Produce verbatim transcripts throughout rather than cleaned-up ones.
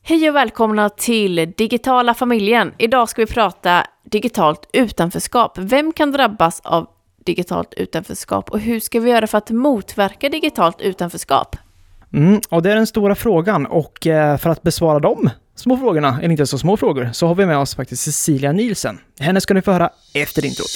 Hej och välkomna till Digitala familjen. Idag ska vi prata digitalt utanförskap. Vem kan drabbas av digitalt utanförskap och hur ska vi göra för att motverka digitalt utanförskap? Mm, och det är den stora frågan, och eh, för att besvara de små frågorna, eller inte så små frågor, så har vi med oss faktiskt Cecilia Nielsen. Henne ska ni få höra efter introt.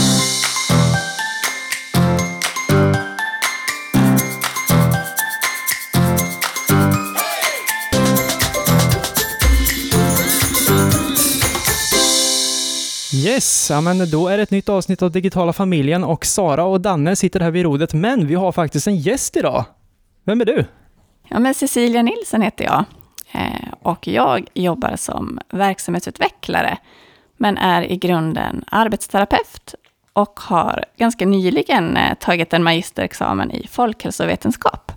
Yes, ja, men då är det ett nytt avsnitt av Digitala familjen och Sara och Danne sitter här vid rodet, men vi har faktiskt en gäst idag. Vem är du? Ja, men Cecilia Nielsen heter jag eh, och jag jobbar som verksamhetsutvecklare men är i grunden arbetsterapeut och har ganska nyligen eh, tagit en magisterexamen i folkhälsovetenskap.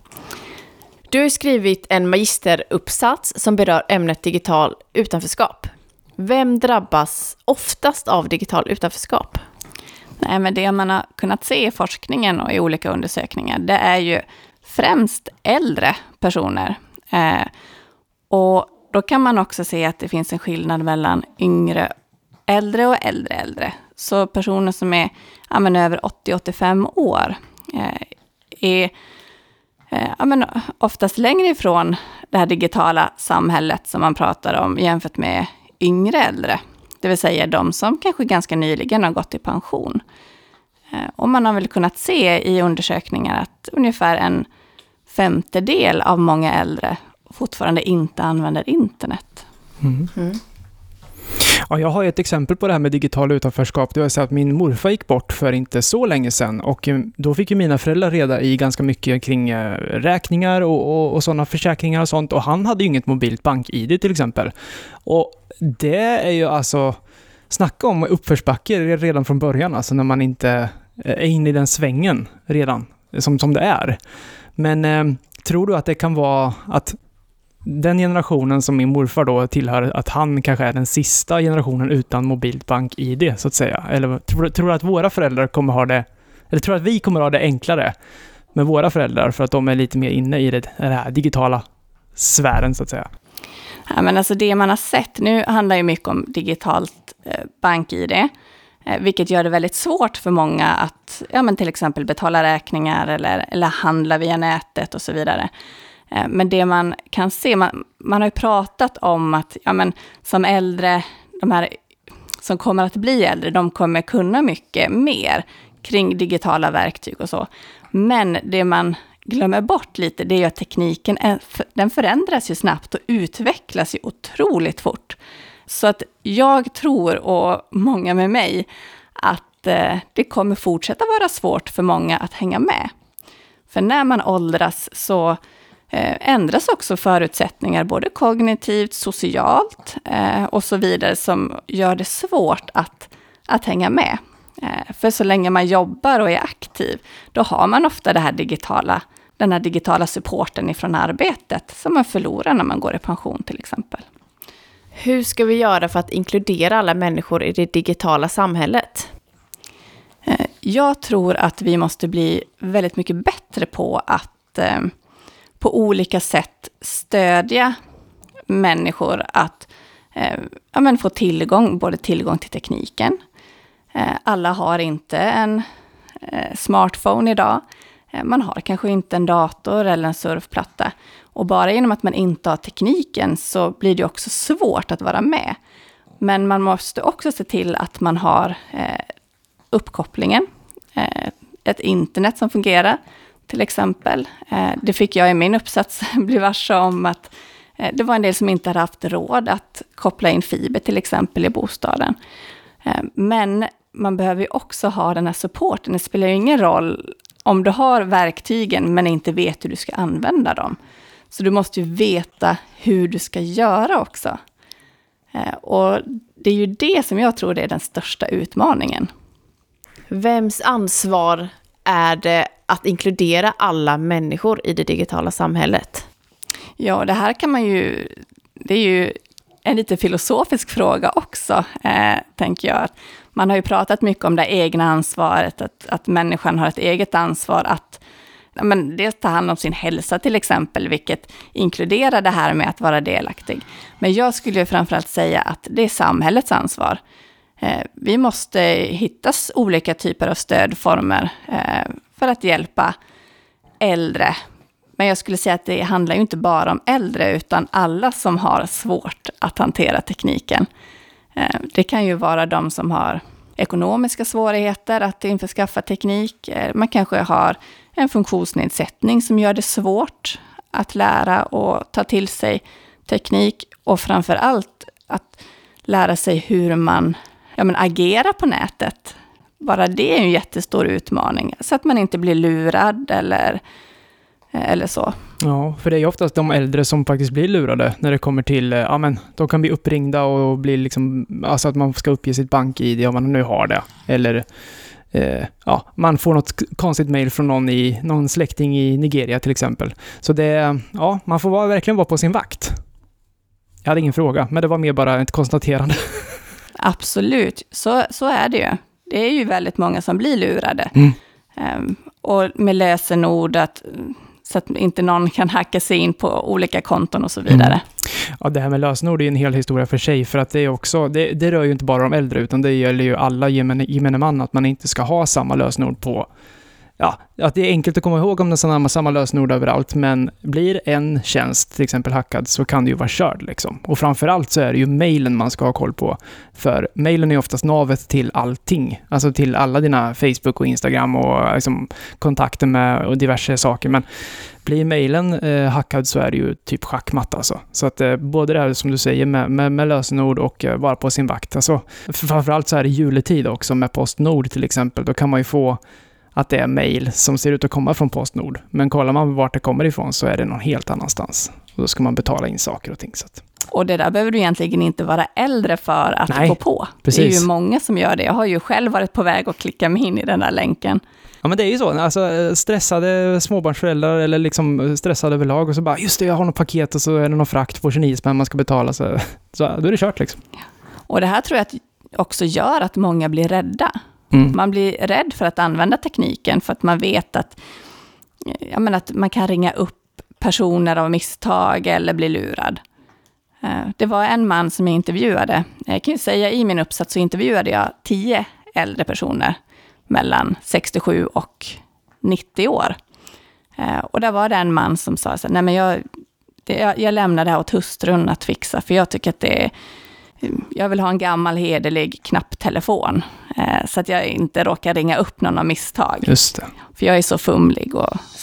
Du har skrivit en magisteruppsats som berör ämnet digital utanförskap. Vem drabbas oftast av digital utanförskap? Nej, men det man har kunnat se i forskningen och i olika undersökningar, det är ju främst äldre personer. Eh, och då kan man också se att det finns en skillnad mellan yngre äldre och äldre äldre. Så personer som är ja, men över åttio till åttiofem år eh, är eh, ja, men oftast längre ifrån det här digitala samhället som man pratar om jämfört med yngre äldre. Det vill säga de som kanske ganska nyligen har gått i pension. Eh, och man har väl kunnat se i undersökningar att ungefär en femtedel av många äldre fortfarande inte använder internet. Mm. Mm. Ja, jag har ett exempel på det här med digital utanförskap. Det var så att min morfar gick bort för inte så länge sedan och då fick ju mina föräldrar reda i ganska mycket kring räkningar och, och, och sådana försäkringar och sånt, och han hade ju inget mobilt bank-I D till exempel. Och det är ju alltså, snacka om uppförsbacke redan från början, alltså när man inte är inne i den svängen redan som, som det är. Men eh, tror du att det kan vara att den generationen som min morfar då tillhör, att han kanske är den sista generationen utan mobilt bank-I D så att säga? Eller tror, tror du att våra föräldrar kommer ha det, eller tror du att vi kommer ha det enklare med våra föräldrar för att de är lite mer inne i det, det här digitala sfären så att säga? Ja, men alltså det man har sett, nu handlar ju mycket om digitalt eh, bank-I D, eh, vilket gör det väldigt svårt för många att ja, men till exempel betala räkningar eller, eller handla via nätet och så vidare. Eh, men det man kan se, man, man har ju pratat om att ja, men som äldre, de här som kommer att bli äldre, de kommer kunna mycket mer kring digitala verktyg och så. Men det man glömmer bort lite, det är ju att tekniken är, den förändras ju snabbt och utvecklas ju otroligt fort. Så att jag tror, och många med mig, att eh, det kommer fortsätta vara svårt för många att hänga med. För när man åldras så eh, ändras också förutsättningar både kognitivt, socialt eh, och så vidare som gör det svårt att, att hänga med. Eh, för så länge man jobbar och är aktiv, då har man ofta det här digitala den här digitala supporten ifrån arbetet som man förlorar när man går i pension till exempel. Hur ska vi göra för att inkludera alla människor i det digitala samhället? Jag tror att vi måste bli väldigt mycket bättre på att eh, på olika sätt stödja människor att eh, ja, men få tillgång, både tillgång till tekniken. Eh, alla har inte en eh, smartphone idag. Man har kanske inte en dator eller en surfplatta. Och bara genom att man inte har tekniken så blir det också svårt att vara med. Men man måste också se till att man har eh, uppkopplingen. Eh, ett internet som fungerar till exempel. Eh, det fick jag i min uppsats bli varse om att eh, det var en del som inte hade haft råd att koppla in fiber till exempel i bostaden. Eh, men man behöver ju också ha den här supporten. Det spelar ju ingen roll om du har verktygen men inte vet hur du ska använda dem. Så du måste ju veta hur du ska göra också. Eh, och det är ju det som jag tror är den största utmaningen. Vems ansvar är det att inkludera alla människor i det digitala samhället? Ja, det här kan man ju... Det är ju en lite filosofisk fråga också, eh, tänker jag. Man har ju pratat mycket om det egna ansvaret, att, att människan har ett eget ansvar att ja, men dels ta hand om sin hälsa till exempel, vilket inkluderar det här med att vara delaktig. Men jag skulle ju framförallt säga att det är samhällets ansvar. Eh, vi måste hitta olika typer av stödformer eh, för att hjälpa äldre. Men jag skulle säga att det handlar ju inte bara om äldre utan alla som har svårt att hantera tekniken. Eh, det kan ju vara de som har ekonomiska svårigheter att införskaffa teknik. Eh, man kanske har en funktionsnedsättning som gör det svårt att lära och ta till sig teknik. Och framför allt att lära sig hur man ja, men agerar på nätet. Bara det är en jättestor utmaning. Så att man inte blir lurad eller, eller så. Ja, för det är ju oftast de äldre som faktiskt blir lurade när det kommer till, ja men de kan bli uppringda och bli liksom, alltså att man ska uppge sitt bank-I D om man nu har det. Eller eh, ja, man får något konstigt mejl från någon, i, någon släkting i Nigeria till exempel. Så det, ja, man får vara, verkligen vara på sin vakt. Jag hade ingen fråga, men det var mer bara ett konstaterande. Absolut, så, så är det ju. Det är ju väldigt många som blir lurade. Mm. Um, och med lösenord att, så att inte någon kan hacka sig in på olika konton och så vidare. Mm. Ja, det här med lösenord är en hel historia för sig, för att det är också, det, det rör ju inte bara de äldre utan det gäller ju alla gemene, gemene man att man inte ska ha samma lösenord på. Ja, att det är enkelt att komma ihåg om det är samma lösenord överallt, men blir en tjänst till exempel hackad så kan det ju vara körd liksom. Och framförallt så är det ju mejlen man ska ha koll på, för mejlen är oftast navet till allting, alltså till alla dina Facebook och Instagram och liksom kontakter med och diverse saker, men blir mejlen eh, hackad så är det ju typ schackmatt alltså. Så att eh, både det här som du säger med, med, med lösenord och eh, vara på sin vakt, alltså framförallt så är det juletid också med Postnord till exempel, då kan man ju få att det är mejl som ser ut att komma från Postnord. Men kollar man vart det kommer ifrån så är det någon helt annanstans. Och då ska man betala in saker och ting. Så att. Och det där behöver du egentligen inte vara äldre för att Nej, gå på. Precis. Det är ju många som gör det. Jag har ju själv varit på väg att klicka mig in i den där länken. Ja, men det är ju så. Alltså, stressade småbarnsföräldrar eller liksom stressade överlag och så bara, just det, jag har något paket och så är det någon frakt på tjugonio spänn man ska betala. Så, så då är det kört liksom. Och det här tror jag att också gör att många blir rädda. Mm. Man blir rädd för att använda tekniken för att man vet att, jag menar, att man kan ringa upp personer av misstag eller bli lurad. Det var en man som jag intervjuade. Jag kan ju säga i min uppsats så intervjuade jag tio äldre personer mellan sextiosju och nittio år. Och där var det en man som sa så här, nej men jag, det, jag lämnar det här åt hustrun att fixa för jag tycker att det är jag vill ha en gammal hederlig knapptelefon eh, så att jag inte råkar ringa upp någon av misstag. Just det. För jag är så fumlig och så.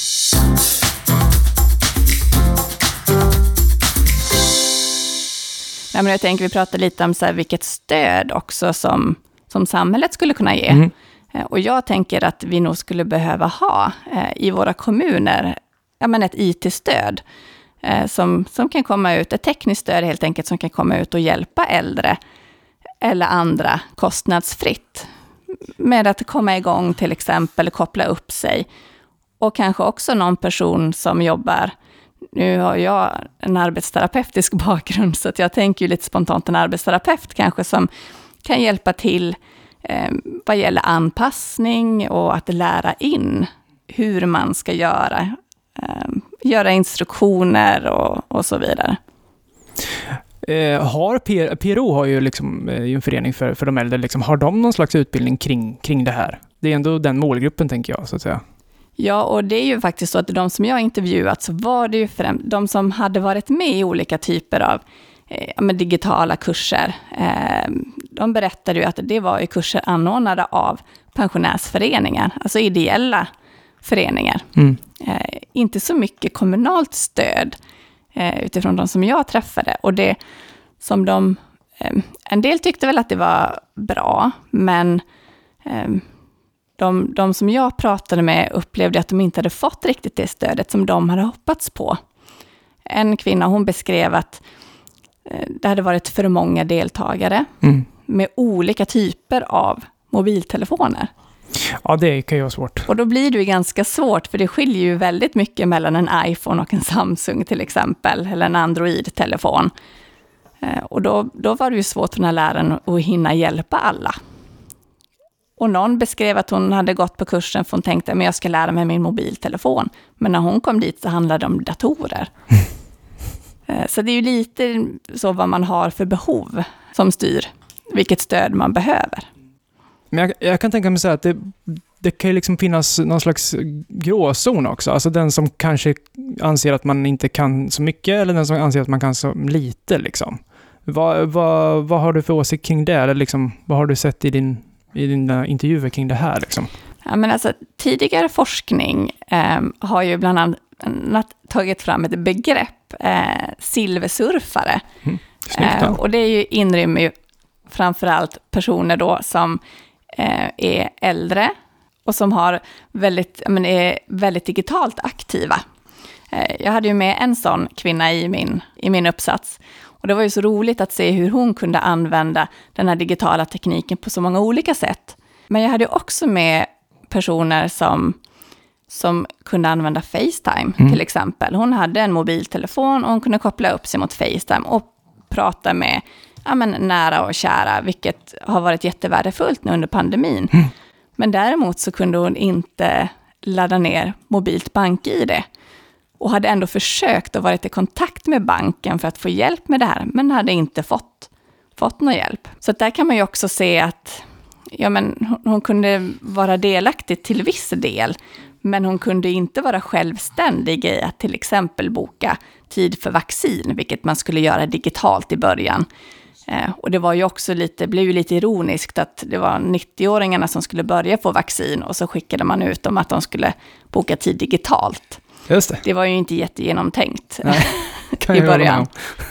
Ja, men jag tänker vi pratar lite om så här, vilket stöd också som, som samhället skulle kunna ge. Mm. Eh, och jag tänker att vi nog skulle behöva ha eh, i våra kommuner ja, men ett I T-stöd. Som, som kan komma ut, ett tekniskt stöd helt enkelt som kan komma ut och hjälpa äldre eller andra kostnadsfritt med att komma igång till exempel, koppla upp sig och kanske också någon person som jobbar, nu har jag en arbetsterapeutisk bakgrund så att jag tänker ju lite spontant en arbetsterapeut kanske som kan hjälpa till eh, vad gäller anpassning och att lära in hur man ska göra göra instruktioner och, och så vidare. Eh, har P- PRO har ju liksom eh, en förening för, för de äldre. Liksom, har de någon slags utbildning kring, kring det här? Det är ändå den målgruppen tänker jag så att säga. Ja, och det är ju faktiskt så att de som jag intervjuat så var det ju främst de som hade varit med i olika typer av eh, med digitala kurser. Eh, de berättade ju att det var ju kurser anordnade av pensionärsföreningar, alltså ideella föreningar. Mm. Eh, inte så mycket kommunalt stöd eh, utifrån de som jag träffade. Och det som de, eh, en del tyckte väl att det var bra, men eh, de, de som jag pratade med upplevde att de inte hade fått riktigt det stödet som de hade hoppats på. En kvinna, hon beskrev att eh, det hade varit för många deltagare mm. med olika typer av mobiltelefoner. Ja, det kan ju vara svårt. Och då blir det ju ganska svårt, för det skiljer ju väldigt mycket mellan en iPhone och en Samsung till exempel, eller en Android-telefon. Eh, och då, då var det ju svårt för den här läraren att hinna hjälpa alla. Och någon beskrev att hon hade gått på kursen för hon tänkte att jag ska lära mig min mobiltelefon. Men när hon kom dit så handlade det om datorer. Så det är ju lite så vad man har för behov som styr vilket stöd man behöver. Men jag, jag kan tänka mig så här att det, det kan ju liksom finnas någon slags gråzon också. Alltså den som kanske anser att man inte kan så mycket eller den som anser att man kan så lite liksom. Vad, vad, vad har du för åsikt kring det? Eller liksom, vad har du sett i, din, i dina intervjuer kring det här liksom? Ja, men alltså, tidigare forskning eh, har ju bland annat tagit fram ett begrepp, eh, silversurfare. Mm, snyggt, eh, och det är ju inrymmer ju framförallt personer då som eh, är äldre och som har väldigt, men är väldigt digitalt aktiva. Eh, jag hade ju med en sån kvinna i min, i min uppsats. Och det var ju så roligt att se hur hon kunde använda den här digitala tekniken på så många olika sätt. Men jag hade också med personer som, som kunde använda FaceTime mm. till exempel. Hon hade en mobiltelefon och hon kunde koppla upp sig mot FaceTime och prata med ja, men, nära och kära, vilket har varit jättevärdefullt nu under pandemin. Mm. Men däremot så kunde hon inte ladda ner mobilt bank-I D och hade ändå försökt att vara i kontakt med banken för att få hjälp med det här, men hade inte fått, fått någon hjälp. Så där kan man ju också se att ja, men hon, hon kunde vara delaktig till viss del, men hon kunde inte vara självständig i att till exempel boka tid för vaccin, vilket man skulle göra digitalt i början. Eh, och det var ju också lite, blev ju lite ironiskt att det var nittio-åringarna som skulle börja få vaccin och så skickade man ut dem att de skulle boka tid digitalt. Just det. Det var ju inte jättegenomtänkt Nej, kan i jag början.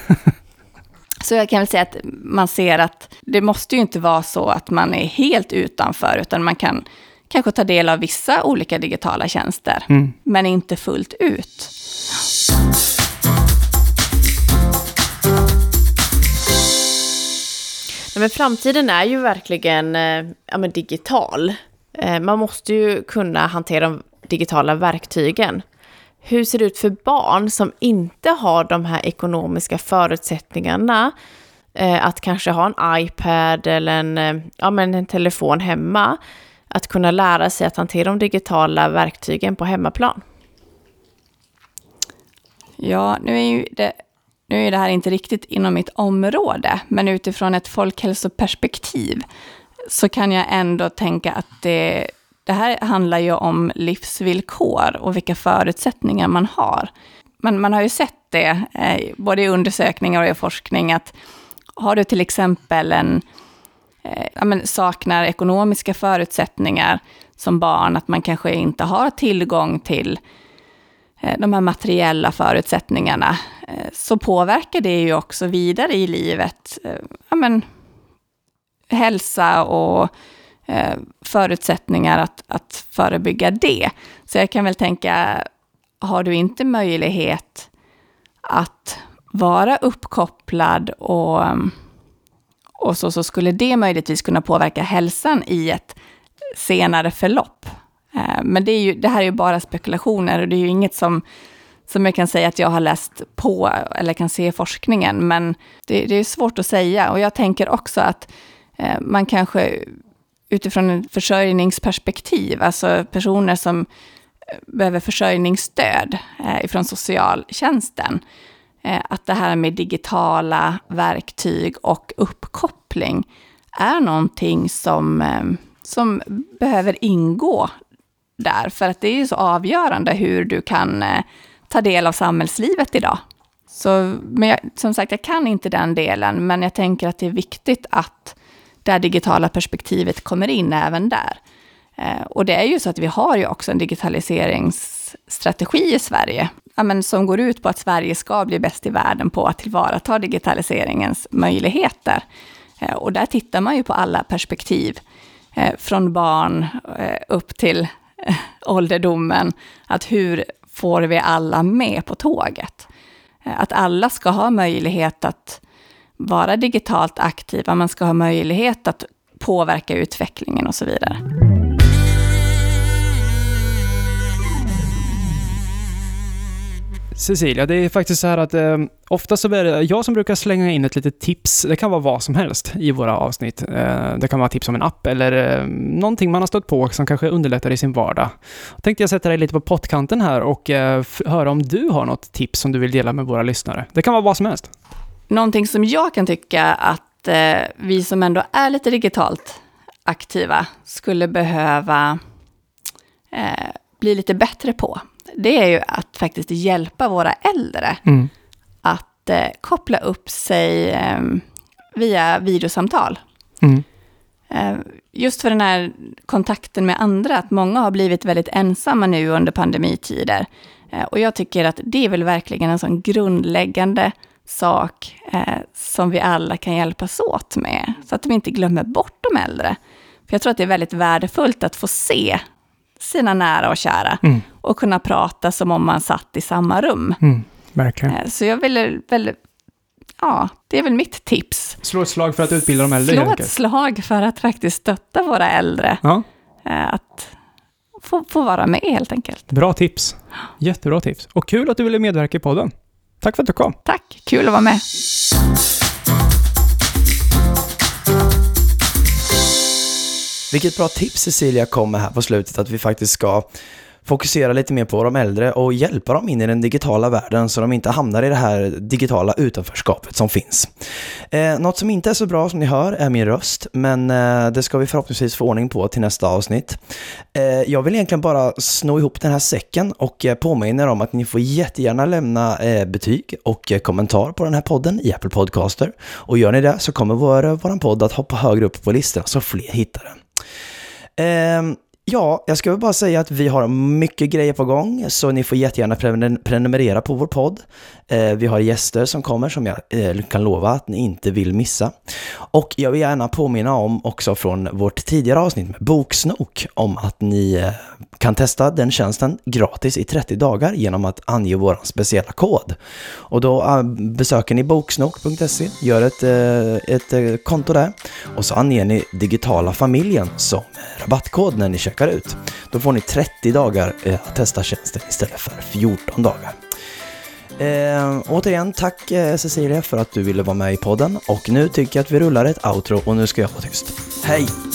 Så jag kan väl säga att man ser att det måste ju inte vara så att man är helt utanför, utan man kan kanske ta del av vissa olika digitala tjänster, mm. men inte fullt ut. Ja, men framtiden är ju verkligen ja, men digital. Man måste ju kunna hantera de digitala verktygen. Hur ser det ut för barn som inte har de här ekonomiska förutsättningarna eh, att kanske ha en iPad eller en, ja, men en telefon hemma, att kunna lära sig att hantera de digitala verktygen på hemmaplan? Ja, nu är ju det, nu är det här inte riktigt inom mitt område, men utifrån ett folkhälsoperspektiv så kan jag ändå tänka att det Det här handlar ju om livsvillkor och vilka förutsättningar man har. Man, man har ju sett det, eh, både i undersökningar och i forskning, att har du till exempel en, eh, ja, men saknar ekonomiska förutsättningar som barn, att man kanske inte har tillgång till eh, de här materiella förutsättningarna, eh, så påverkar det ju också vidare i livet. Eh, ja, men, hälsa och förutsättningar att, att förebygga det. Så jag kan väl tänka, har du inte möjlighet att vara uppkopplad och, och så, så skulle det möjligtvis kunna påverka hälsan i ett senare förlopp. Men det, är ju, det här är ju bara spekulationer och det är ju inget som, som jag kan säga att jag har läst på eller kan se i forskningen, men det, det är svårt att säga. Och jag tänker också att man kanske utifrån ett försörjningsperspektiv, alltså personer som behöver försörjningsstöd eh, från socialtjänsten, eh, att det här med digitala verktyg och uppkoppling är någonting som, eh, som behöver ingå där, för att det är ju så avgörande hur du kan eh, ta del av samhällslivet idag. Så, men jag, som sagt, jag kan inte den delen, men jag tänker att det är viktigt att det digitala perspektivet kommer in även där. Eh, och det är ju så att vi har ju också en digitaliseringsstrategi i Sverige, ja, men som går ut på att Sverige ska bli bäst i världen på att tillvarata digitaliseringens möjligheter. Eh, och där tittar man ju på alla perspektiv, eh, från barn eh, upp till eh, ålderdomen, att hur får vi alla med på tåget? Eh, att alla ska ha möjlighet att vara digitalt aktiva, man ska ha möjlighet att påverka utvecklingen och så vidare. Cecilia, det är faktiskt så här att eh, ofta så är det jag som brukar slänga in ett litet tips. Det kan vara vad som helst i våra avsnitt. Eh, det kan vara tips om en app eller eh, någonting man har stött på som kanske underlättar i sin vardag. Jag tänkte jag sätta dig lite på pottkanten här och eh, f- höra om du har något tips som du vill dela med våra lyssnare. Det kan vara vad som helst. Någonting som jag kan tycka att eh, vi som ändå är lite digitalt aktiva skulle behöva eh, bli lite bättre på. Det är ju att faktiskt hjälpa våra äldre Mm. att eh, koppla upp sig eh, via videosamtal. Mm. Eh, just för den här kontakten med andra, att många har blivit väldigt ensamma nu under pandemitider. Eh, och jag tycker att det är väl verkligen en sån grundläggande sak eh, som vi alla kan hjälpas åt med. Så att vi inte glömmer bort de äldre. För jag tror att det är väldigt värdefullt att få se sina nära och kära. Mm. Och kunna prata som om man satt i samma rum. Mm. Verkligen. Eh, så jag vill väl, ja, det är väl mitt tips. Slå ett slag för att utbilda de äldre. Slå helt ett enkelt. slag för att faktiskt stötta våra äldre. Ja, Eh, att få, få vara med helt enkelt. bra tips. Jättebra tips. Och kul att du ville medverka i podden. Tack för att du kom. Tack, kul att vara med. Vilket bra tips Cecilia kom med här på slutet, att vi faktiskt ska fokusera lite mer på de äldre och hjälpa dem in i den digitala världen så de inte hamnar i det här digitala utanförskapet som finns. Eh, något som inte är så bra som ni hör är min röst, men eh, det ska vi förhoppningsvis få ordning på till nästa avsnitt. Eh, jag vill egentligen bara sno ihop den här säcken och eh, påminna er om att ni får jättegärna lämna eh, betyg och eh, kommentar på den här podden i Apple Podcaster. Och gör ni det så kommer vår, vår podd att hoppa högre upp på listan så fler hittar den. Eh, Ja, jag ska väl bara säga att vi har mycket grejer på gång, så ni får jättegärna prenumerera på vår podd. Eh, vi har gäster som kommer som jag eh, kan lova att ni inte vill missa. Och jag vill gärna påminna om också från vårt tidigare avsnitt med Boksnok om att ni eh, kan testa den tjänsten gratis i trettio dagar genom att ange vår speciella kod. Och då eh, besöker ni boksnok punkt se, gör ett, eh, ett eh, konto där och så anger ni digitala familjen som rabattkod när ni checkar ut. Då får ni trettio dagar eh, att testa tjänsten istället för fjorton dagar. Eh, återigen, tack eh, Cecilia för att du ville vara med i podden. Och nu tycker jag att vi rullar ett outro och nu ska jag vara tyst. Hej!